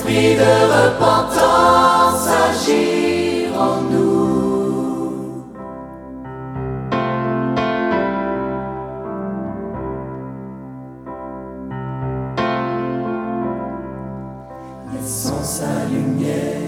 Esprit de repentance, agir en nous. Laissons sa lumière